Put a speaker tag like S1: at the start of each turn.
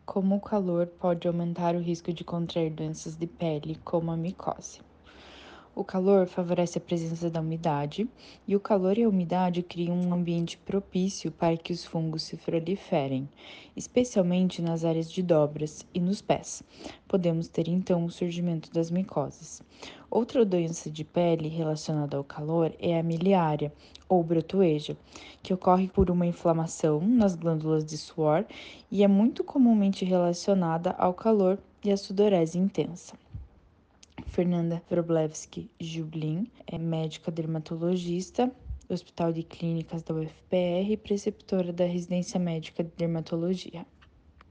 S1: Como o calor pode aumentar o risco de contrair doenças de pele, como a micose. O calor favorece a presença da umidade, e o calor e a umidade criam um ambiente propício para que os fungos se proliferem, especialmente nas áreas de dobras e nos pés. Podemos ter então o surgimento das micoses. Outra doença de pele relacionada ao calor é a miliária, ou brotoeja, que ocorre por uma inflamação nas glândulas de suor e é muito comumente relacionada ao calor e à sudorese intensa. Fernanda Wroblewski Jublin é médica dermatologista do Hospital de Clínicas da UFPR e preceptora da Residência Médica de Dermatologia.